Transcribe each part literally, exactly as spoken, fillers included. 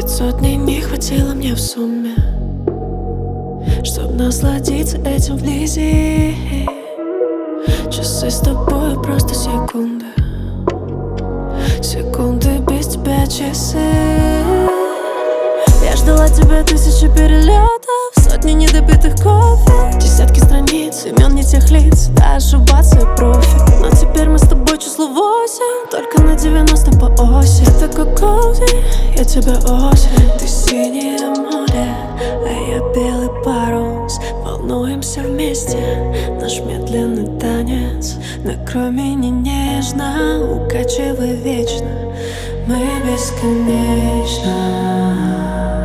Пятьсот дней не хватило мне в сумме, чтоб насладиться этим вблизи. Часы с тобой просто секунды, секунды без тебя часы. Я ждала тебя тысячи перелетов, сотни недопитых кофе, десятки страниц, имен не тех лиц, да ошибаться я профи. Но теперь мы с тобой число восемь, только на девяносто по оси. Я такой коузи, я тебя осень. Ты синее море, а я белый парус. Волнуемся вместе, наш медленный танец. Накрой меня нежно, укачивай вечно, мы бесконечно.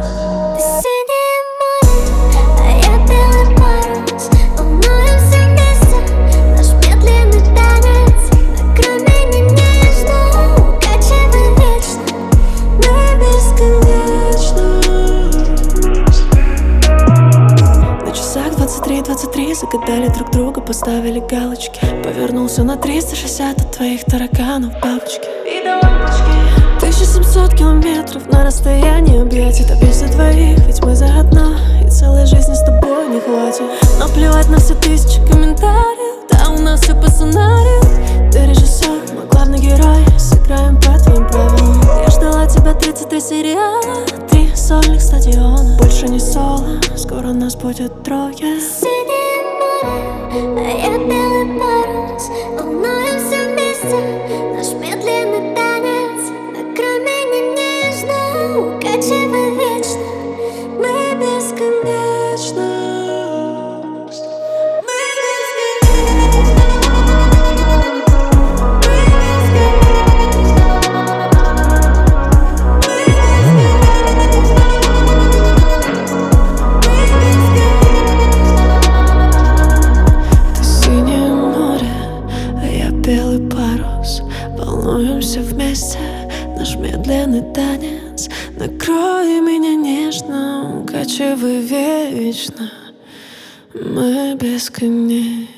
двадцать три, загадали друг друга, поставили галочки. Повернулся на триста шестьдесят от твоих тараканов бабочки. Тысяча семьсот километров на расстоянии объятий. Топись за двоих, ведь мы заодно, и целой жизни с тобой не хватит. Но плевать на все тысячи комментариев, да у нас все по сценарию. Ты режиссер, мы главный герой, сыграем по твоим правилам. Я ждала тебя тридцать три сериала, три сольных стадиона. Больше не соло, скоро нас будет трое. Синее море, а я белый парус. Волнуемся вместе, наш медленный танец. Накрой меня нежно, укачивай вечно, мы бесконечно. Белый парус, волнуемся вместе, наш медленный танец. Накрой меня нежно, укачивай вечно, мы бесконечны.